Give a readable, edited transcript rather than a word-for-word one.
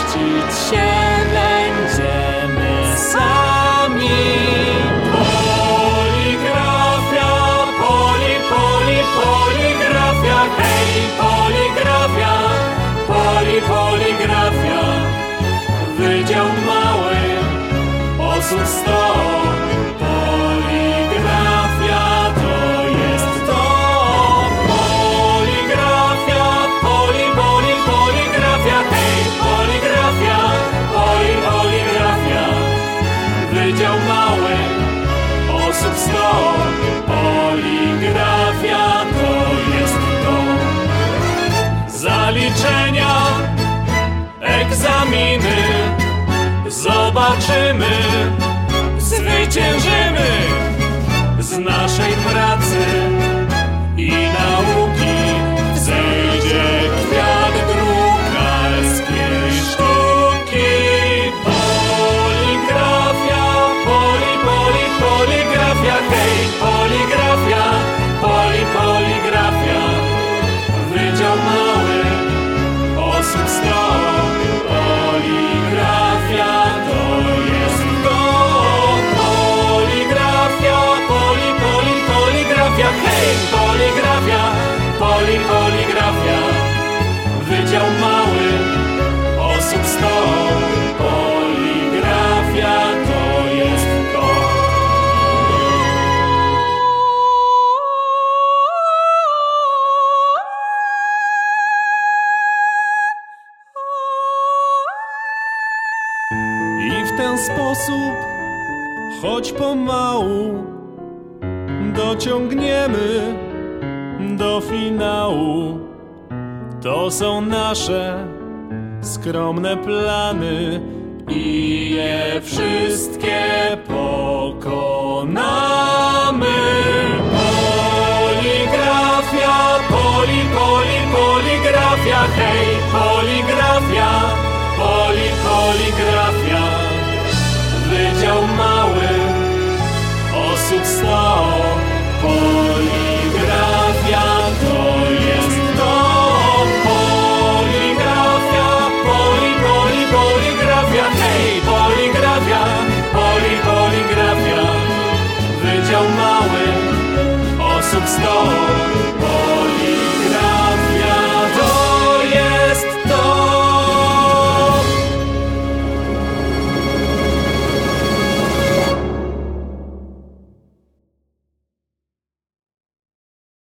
mścić się będziemy sami. Poligrafia, poligrafia, hej, poligrafia, poligrafia. Wydział Mały, osób 100. Poligrafia to jest to. Poligrafia, poligrafia, hej, poligrafia, poligrafia. Wydział Mały, osób 100. Poligrafia to jest to. Zaliczenia, egzaminy, zobaczymy, zwyciężymy z naszej pracy i nauki wzejdzie kwiat drukarskiej sztuki. Poligrafia, poligrafia, hej, poligrafia, poligrafia. Wydział Mały, osób 100. Poligrafia to jest to. Poligrafia, poligrafia, hej, poligrafia, poligrafia. Wydział Mały, osób 100. Poligrafia to jest to. I w ten sposób, choć pomału, dociągniemy do finału. To są nasze skromne plany i je wszystkie pokonamy. Poligrafia, poligrafia, hej, poligrafia, poligrafia. Wydział Mały, osób 100.